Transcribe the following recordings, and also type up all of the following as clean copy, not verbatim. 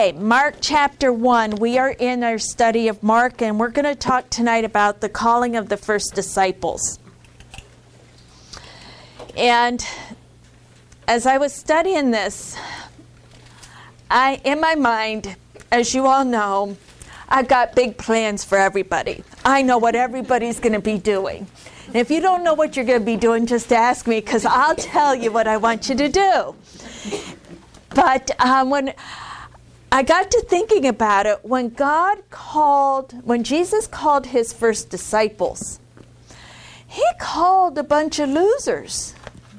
Okay, Mark chapter 1. We are in our study of Mark, and we're going to talk tonight about the calling of the first disciples. And as I was studying this, in my mind, as you all know, I've got big plans for everybody. I know what everybody's going to be doing. And if you don't know what you're going to be doing, just ask me, because I'll tell you what I want you to do. But when I got to thinking about it, when Jesus called his first disciples, he called a bunch of losers.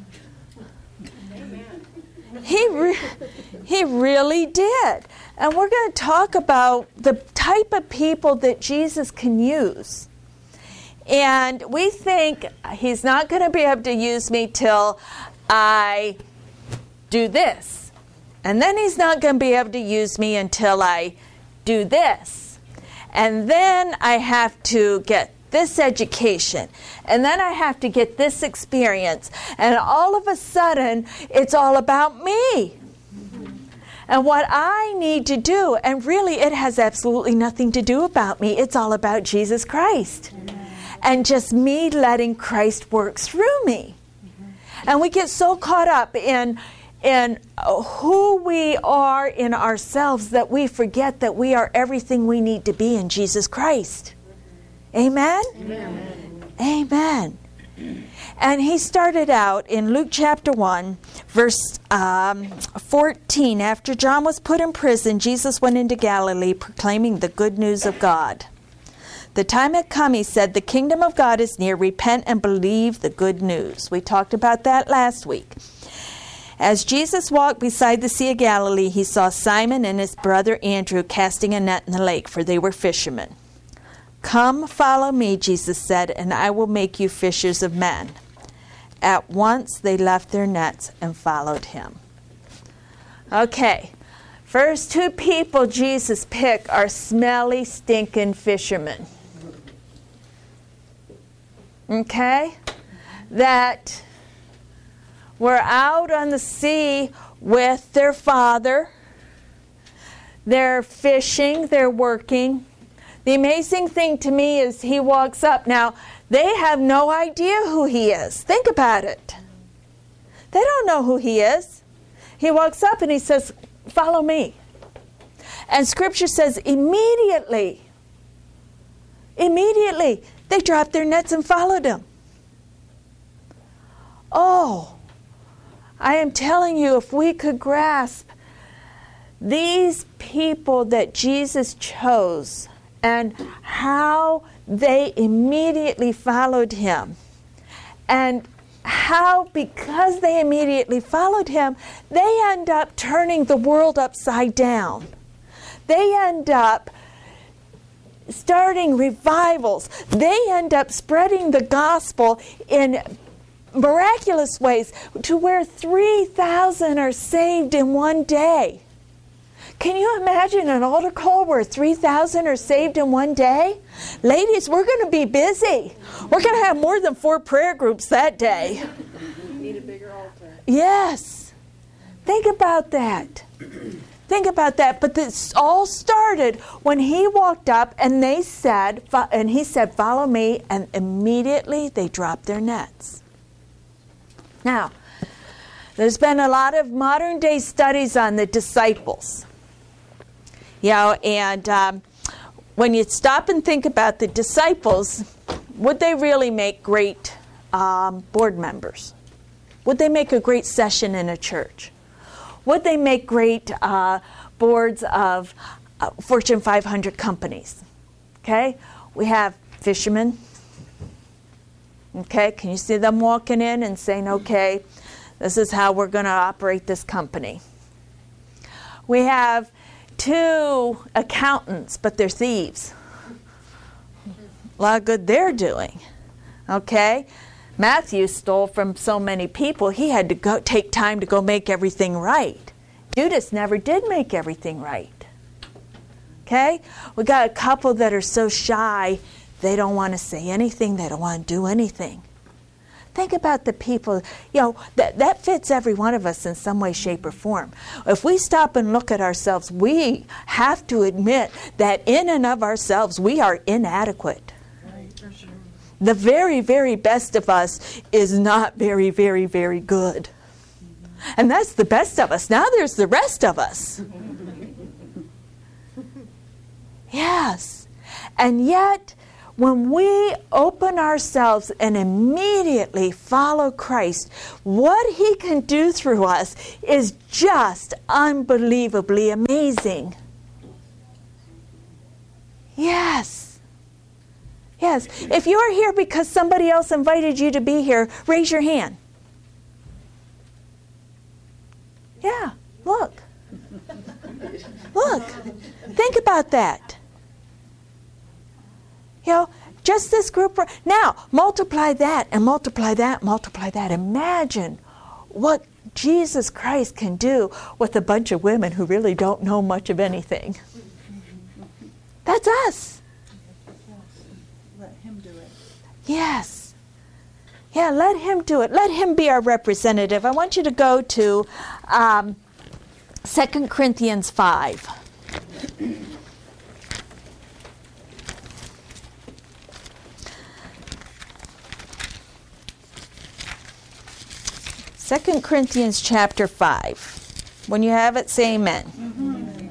He really did. And we're going to talk about the type of people that Jesus can use. And we think he's not going to be able to use me till I do this. And then he's not going to be able to use me until I do this. And then I have to get this education. And then I have to get this experience. And all of a sudden, it's all about me. And what I need to do, and really it has absolutely nothing to do about me. It's all about Jesus Christ. And just me letting Christ work through me. And we get so caught up in who we are in ourselves that we forget that we are everything we need to be in Jesus Christ. Amen? Amen. Amen. And he started out in Luke chapter 1, verse 14. After John was put in prison, Jesus went into Galilee proclaiming the good news of God. The time had come, he said, the kingdom of God is near. Repent and believe the good news. We talked about that last week. As Jesus walked beside the Sea of Galilee, he saw Simon and his brother Andrew casting a net in the lake, for they were fishermen. Come, follow me, Jesus said, and I will make you fishers of men. At once they left their nets and followed him. Okay, first two people Jesus picked are smelly, stinking fishermen. Okay? That were out on the sea with their father. They're fishing, they're working. The amazing thing to me is he walks up. Now, they have no idea who he is. Think about it. They don't know who he is. He walks up and he says, follow me. And Scripture says immediately, they dropped their nets and followed him. Oh, I am telling you, if we could grasp these people that Jesus chose and how they immediately followed him, and how, because they immediately followed him, they end up turning the world upside down. They end up starting revivals. They end up spreading the gospel in miraculous ways to where 3,000 are saved in one day. Can you imagine an altar call where 3,000 are saved in one day? Ladies, we're going to be busy. We're going to have more than 4 prayer groups that day. Need a bigger altar. Yes. Think about that. Think about that. But this all started when he walked up and he said, follow me, and immediately they dropped their nets. Now, there's been a lot of modern day studies on the disciples. And when you stop and think about the disciples, would they really make great board members? Would they make a great session in a church? Would they make great boards of Fortune 500 companies? Okay? We have fishermen. Okay? Can you see them walking in and saying, okay, this is how we're going to operate this company? We have 2 accountants, but they're thieves. A lot of good they're doing. Okay? Matthew stole from so many people, he had to take time to go make everything right. Judas never did make everything right. Okay? We got a couple that are so shy, they don't want to say anything, they don't want to do anything. Think about the people, that fits every one of us in some way, shape, or form. If we stop and look at ourselves, we have to admit that in and of ourselves, we are inadequate. The very, very best of us is not very, very, very good. And that's the best of us. Now there's the rest of us. Yes. And yet, when we open ourselves and immediately follow Christ, what He can do through us is just unbelievably amazing. Yes. Yes. If you're here because somebody else invited you to be here, raise your hand. Yeah. Look. Look. Think about that. Just this group. Now, multiply that and multiply that, multiply that. Imagine what Jesus Christ can do with a bunch of women who really don't know much of anything. That's us. Let Him do it. Yes. Yeah, let Him do it. Let Him be our representative. I want you to go to 2 Corinthians 5. 2 Corinthians chapter 5. When you have it, say amen. Mm-hmm.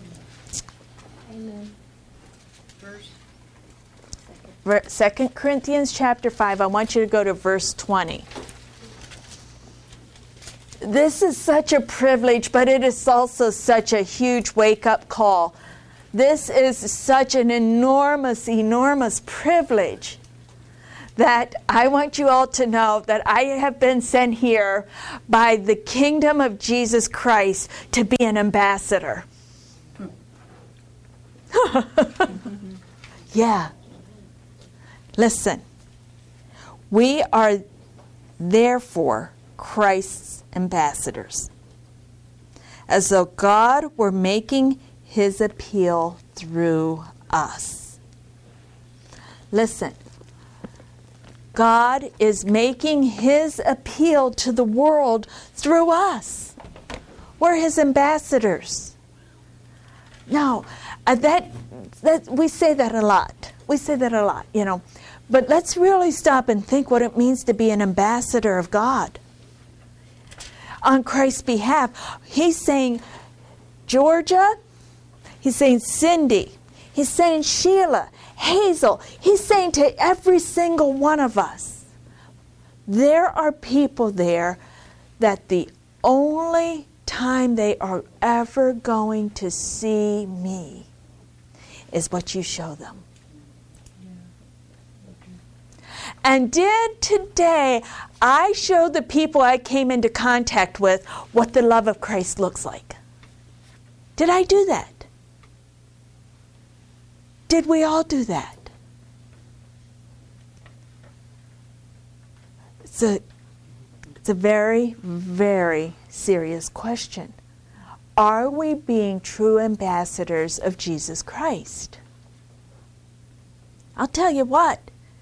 Amen. 2 Corinthians chapter 5, I want you to go to verse 20. This is such a privilege, but it is also such a huge wake-up call. This is such an enormous, enormous privilege that I want you all to know that I have been sent here by the kingdom of Jesus Christ to be an ambassador. Yeah. Listen. We are therefore Christ's ambassadors, as though God were making His appeal through us. Listen. God is making His appeal to the world through us. We're His ambassadors. Now, that we say that a lot. We say that a lot, But let's really stop and think what it means to be an ambassador of God. On Christ's behalf, He's saying, Georgia, He's saying Cindy, He's saying Sheila, Hazel, He's saying to every single one of us, there are people there that the only time they are ever going to see me is what you show them. And did today I show the people I came into contact with what the love of Christ looks like? Did I do that? Did we all do that? It's a very, very serious question. Are we being true ambassadors of Jesus Christ? I'll tell you what.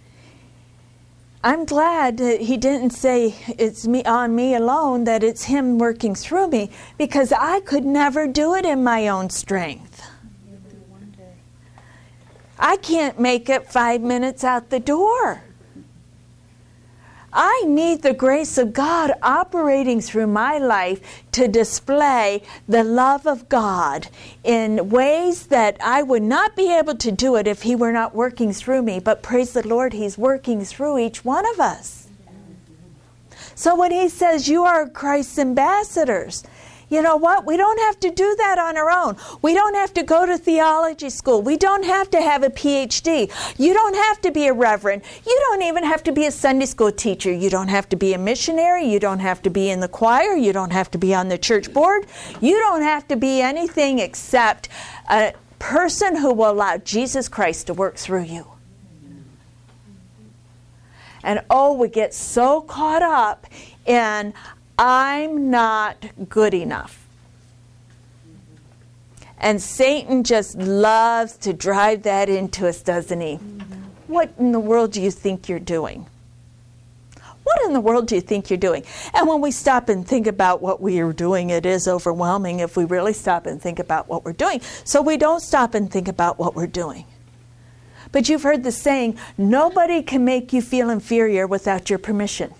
I'm glad that He didn't say it's on me alone, that it's Him working through me, because I could never do it in my own strength. I can't make it 5 minutes out the door. I need the grace of God operating through my life to display the love of God in ways that I would not be able to do it if He were not working through me. But praise the Lord, He's working through each one of us. So when He says you are Christ's ambassadors, you know what? We don't have to do that on our own. We don't have to go to theology school. We don't have to have a PhD. You don't have to be a reverend. You don't even have to be a Sunday school teacher. You don't have to be a missionary. You don't have to be in the choir. You don't have to be on the church board. You don't have to be anything except a person who will allow Jesus Christ to work through you. And we get so caught up in I'm not good enough. And Satan just loves to drive that into us, doesn't he? Mm-hmm. What in the world do you think you're doing? What what in the world do you think you're doing? And when we stop and think about what we are doing, it is overwhelming if we really stop and think about what we're doing. So we don't stop and think about what we're doing. But you've heard the saying, nobody can make you feel inferior without your permission.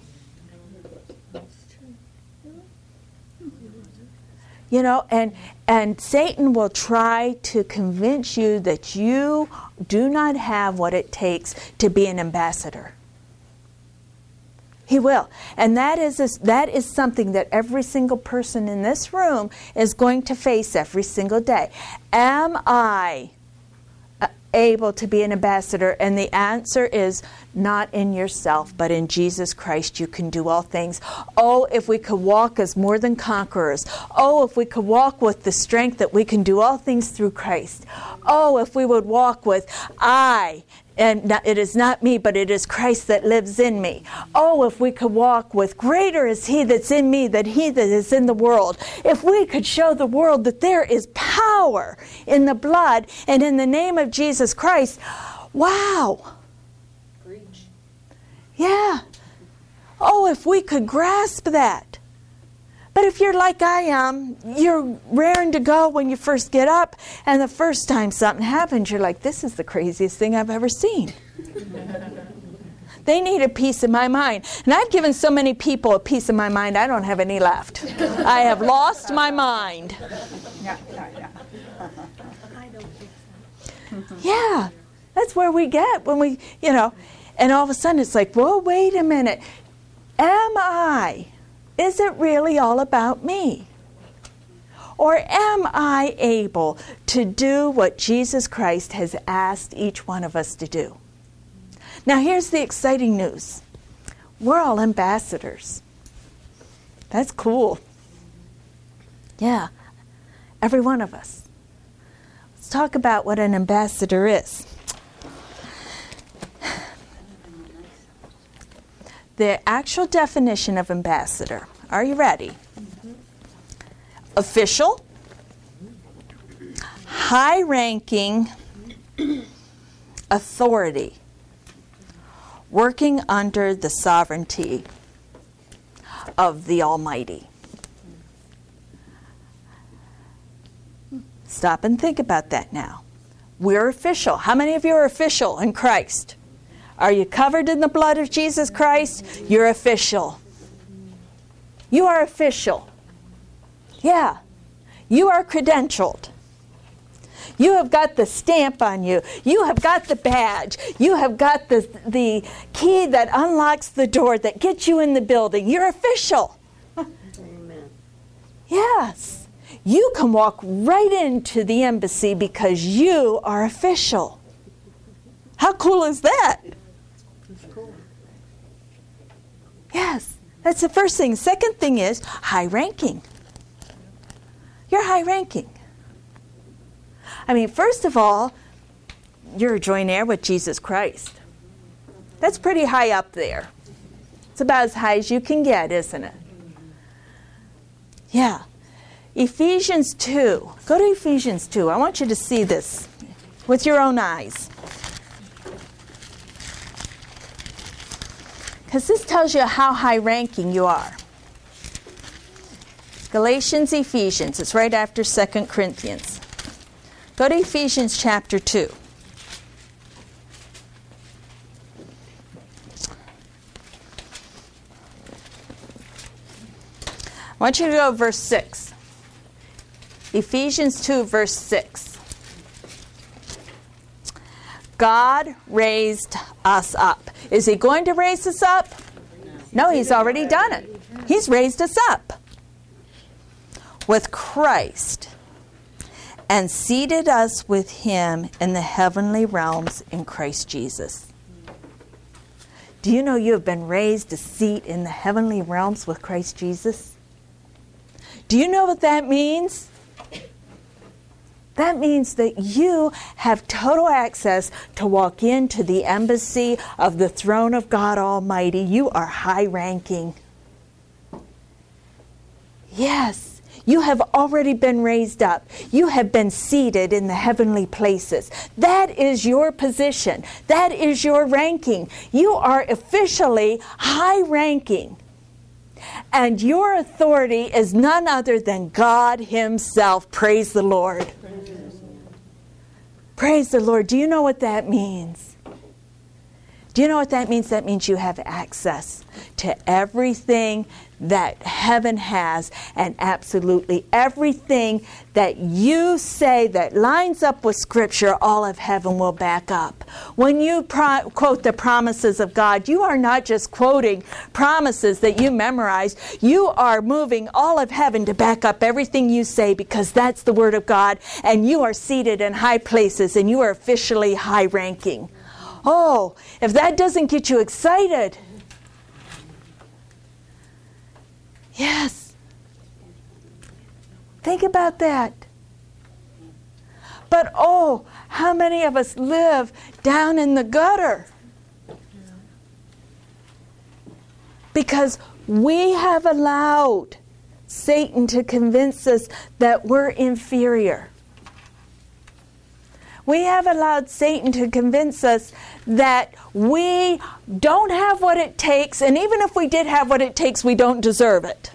You know, and Satan will try to convince you that you do not have what it takes to be an ambassador. He will. And that is something that every single person in this room is going to face every single day. Am I able to be an ambassador? And the answer is not in yourself, but in Jesus Christ you can do all things. Oh, if we could walk as more than conquerors. Oh, if we could walk with the strength that we can do all things through Christ. Oh, if we would walk with and it is not me, but it is Christ that lives in me. Oh, if we could walk with greater is he that's in me than he that is in the world. If we could show the world that there is power in the blood and in the name of Jesus Christ. Wow. Preach. Yeah. Oh, if we could grasp that. But if you're like I am, you're raring to go when you first get up, and the first time something happens, you're like, this is the craziest thing I've ever seen. They need a piece of my mind. And I've given so many people a piece of my mind, I don't have any left. I have lost my mind. Yeah, that's where we get when we, and all of a sudden it's like, whoa, wait a minute. Is it really all about me? Or am I able to do what Jesus Christ has asked each one of us to do? Now here's the exciting news. We're all ambassadors. That's cool. Yeah, every one of us. Let's talk about what an ambassador is. The actual definition of ambassador. Are you ready? Mm-hmm. Official, high-ranking authority, working under the sovereignty of the Almighty. Stop and think about that now. We're official. How many of you are official in Christ? Are you covered in the blood of Jesus Christ? You're official. You are official. Yeah. You are credentialed. You have got the stamp on you. You have got the badge. You have got the key that unlocks the door that gets you in the building. You're official. Amen. Yes. You can walk right into the embassy because you are official. How cool is that? Yes, that's the first thing. Second thing is high ranking. You're high ranking. I mean, first of all, you're a joint heir with Jesus Christ. That's pretty high up there. It's about as high as you can get, isn't it? Yeah. Ephesians 2. Go to Ephesians 2. I want you to see this with your own eyes. Because this tells you how high-ranking you are. Galatians, Ephesians. It's right after 2 Corinthians. Go to Ephesians chapter 2. I want you to go to verse 6. Ephesians 2, verse 6. God raised us up. Is he going to raise us up? No, he's already done it. He's raised us up with Christ and seated us with him in the heavenly realms in Christ Jesus. Do you know you have been raised a seat in the heavenly realms with Christ Jesus? Do you know what that means? That means that you have total access to walk into the embassy of the throne of God Almighty. You are high-ranking. Yes, You have already been raised up. You have been seated in the heavenly places. That is your position. That is your ranking. You are officially high ranking. And your authority is none other than God Himself. Praise the Lord. Praise the Lord. Do you know what that means? Do you know what that means? That means you have access to everything that heaven has, and absolutely everything that you say that lines up with Scripture, all of heaven will back up. When you quote the promises of God, you are not just quoting promises that you memorize. You are moving all of heaven to back up everything you say, because that's the Word of God, and you are seated in high places, and you are officially high ranking. Oh, if that doesn't get you excited. Yes. Think about that. But oh, how many of us live down in the gutter? Because we have allowed Satan to convince us that we're inferior. We have allowed Satan to convince us that we don't have what it takes, and even if we did have what it takes, we don't deserve it.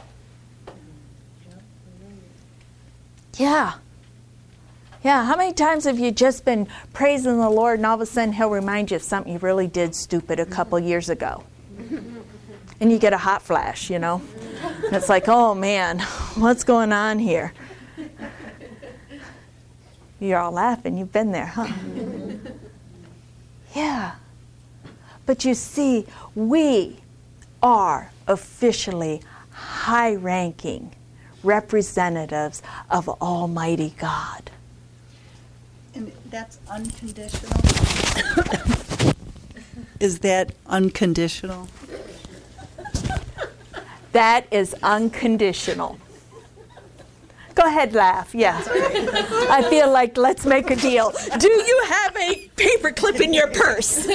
Yeah. Yeah, how many times have you just been praising the Lord, and all of a sudden He'll remind you of something you really did stupid a couple years ago? And you get a hot flash, you know? And it's like, oh man, what's going on here? You're all laughing. You've been there, huh? Yeah. But you see, we are officially high-ranking representatives of Almighty God. And that's unconditional? Is that unconditional? That is unconditional. Go ahead, laugh. Yeah. I feel like let's make a deal. Do you have a paper clip in your purse?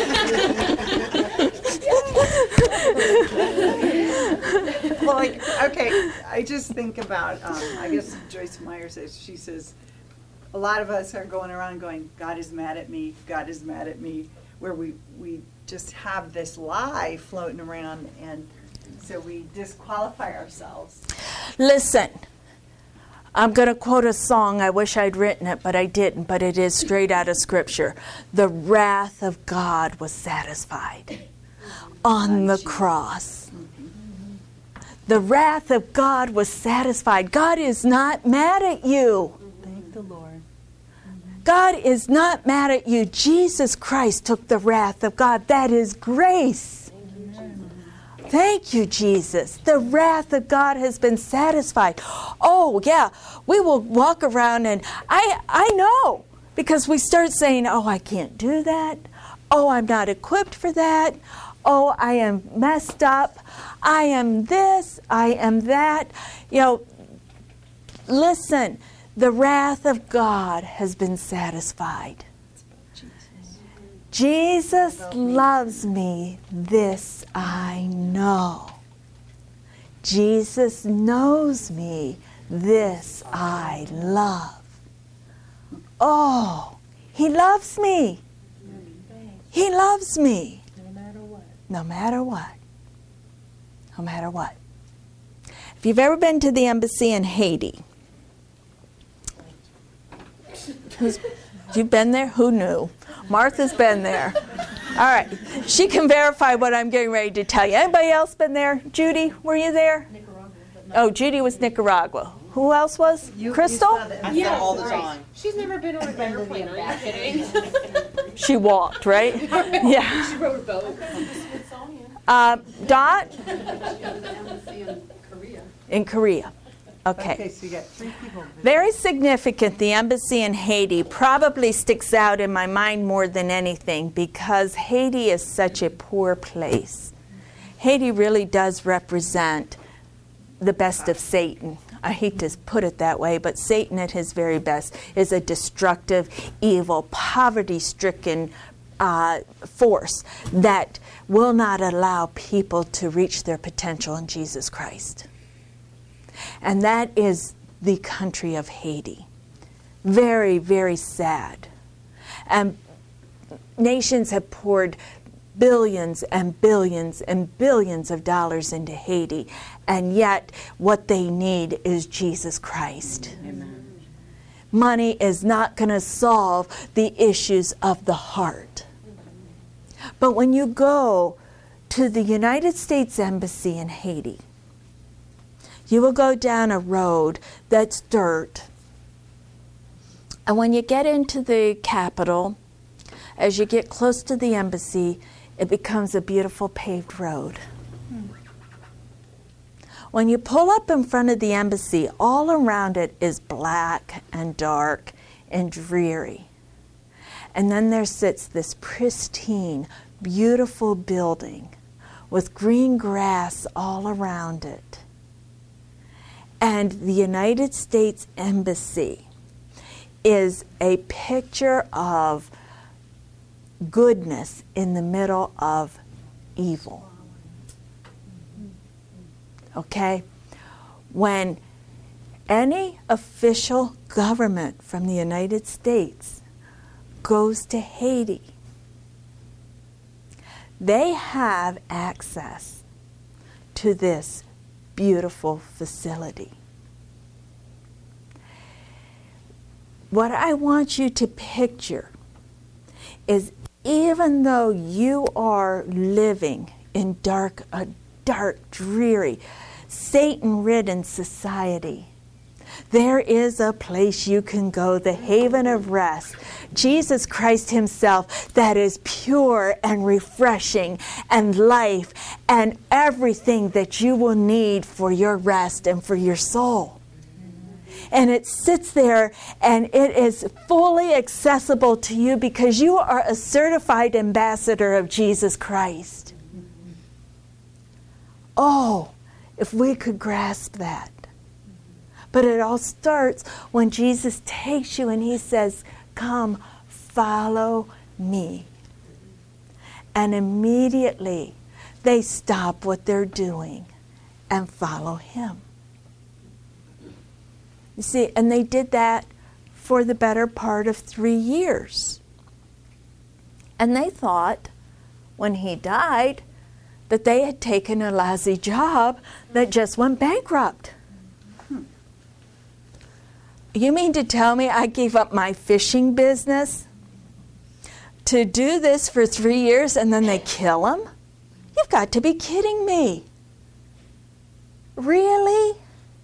Well, okay, I just think about, I guess Joyce Meyer says, she says, a lot of us are going around going, God is mad at me, God is mad at me, where we just have this lie floating around, and so we disqualify ourselves. Listen. I'm going to quote a song. I wish I'd written it, but I didn't. But it is straight out of Scripture. The wrath of God was satisfied on the cross. The wrath of God was satisfied. God is not mad at you. Thank the Lord. God is not mad at you. Jesus Christ took the wrath of God. That is grace. Thank you, Jesus. The wrath of God has been satisfied. Oh, yeah. We will walk around, and I know, because we start saying, oh, I can't do that. Oh, I'm not equipped for that. Oh, I am messed up. I am this. I am that. You know, listen, the wrath of God has been satisfied. Jesus loves me, this I know. Jesus knows me, this I love. Oh, He loves me. He loves me. No matter what. No matter what. No matter what. If you've ever been to the embassy in Haiti, you've been there? Who knew? Martha's been there. All right. She can verify what I'm getting ready to tell you. Anybody else been there? Judy, were you there? Nicaragua. Oh, Judy was Nicaragua. Who else was? Crystal? Yeah, all the time. She's never been on an airplane. Are you kidding? She walked, right? Yeah. She rode a boat. Dot? In Korea. In Korea. Okay. So you got 3 people. Very significant. The embassy in Haiti probably sticks out in my mind more than anything, because Haiti is such a poor place. Haiti really does represent the best of Satan. I hate to put it that way, but Satan at his very best is a destructive, evil, poverty-stricken force that will not allow people to reach their potential in Jesus Christ. and that is the country of Haiti. Very, very sad. And nations have poured billions and billions and billions of dollars into Haiti, and yet what they need is Jesus Christ. Amen. Money is not going to solve the issues of the heart. But when you go to the United States Embassy in Haiti, you will go down a road that's dirt. And when you get into the Capitol, as you get close to the embassy, it becomes a beautiful paved road. When you pull up in front of the embassy, all around it is black and dark and dreary. And then there sits this pristine, beautiful building with green grass all around it. And the United States Embassy is a picture of goodness in the middle of evil. Okay? When any official government from the United States goes to Haiti, they have access to this beautiful facility. What I want you to picture is, even though you are living in a dark, dreary, Satan-ridden society, there is a place you can go, the haven of rest, Jesus Christ himself, that is pure and refreshing and life and everything that you will need for your rest and for your soul. And it sits there and it is fully accessible to you because you are a certified ambassador of Jesus Christ. Oh, if we could grasp that. But it all starts when Jesus takes you and he says, "Come, follow me." And immediately they stop what they're doing and follow him. You see, and they did that for the better part of 3 years. And they thought, when he died, that they had taken a lousy job that just went bankrupt. You mean to tell me I gave up my fishing business to do this for 3 years and then they kill him? You've got to be kidding me. Really?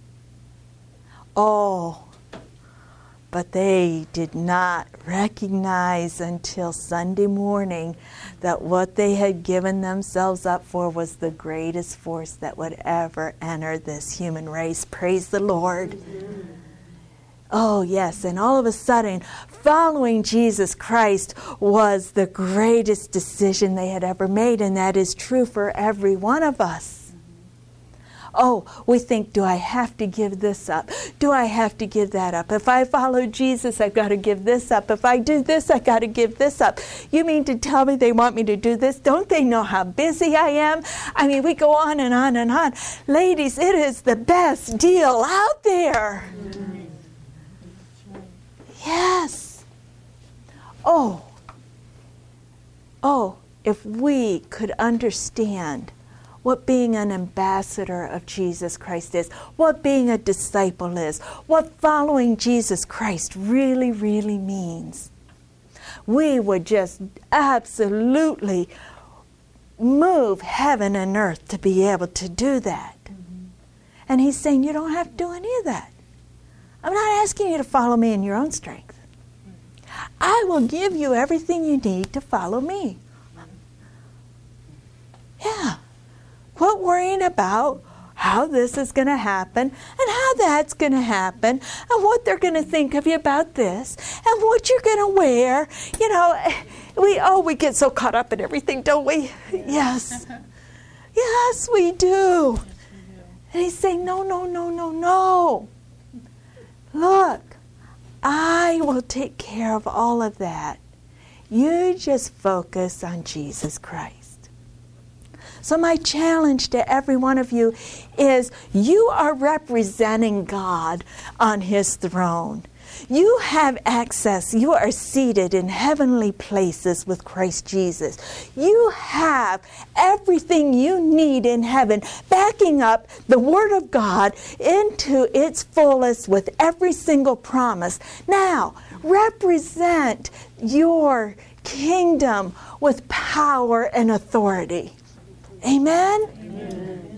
Oh, but they did not recognize until Sunday morning that what they had given themselves up for was the greatest force that would ever enter this human race. Praise the Lord. Oh, yes, and all of a sudden, following Jesus Christ was the greatest decision they had ever made, and that is true for every one of us. Oh, we think, do I have to give this up? Do I have to give that up? If I follow Jesus, I've got to give this up. If I do this, I've got to give this up. You mean to tell me they want me to do this? Don't they know how busy I am? I mean, we go on and on and on. Ladies, it is the best deal out there. Yes. Oh, if we could understand what being an ambassador of Jesus Christ is, what being a disciple is, what following Jesus Christ really, really means, we would just absolutely move heaven and earth to be able to do that. And he's saying, you don't have to do any of that. I'm not asking you to follow me in your own strength. I will give you everything you need to follow me. Yeah. Quit worrying about how this is going to happen and how that's going to happen and what they're going to think of you about this and what you're going to wear. You know, we get so caught up in everything, don't we? Yes. Yes, we do. And he's saying, no. Look, I will take care of all of that. You just focus on Jesus Christ. So my challenge to every one of you is you are representing God on His throne. You have access. You are seated in heavenly places with Christ Jesus. You have everything you need in heaven, backing up the Word of God into its fullest with every single promise. Now, represent your kingdom with power and authority. Amen? Amen.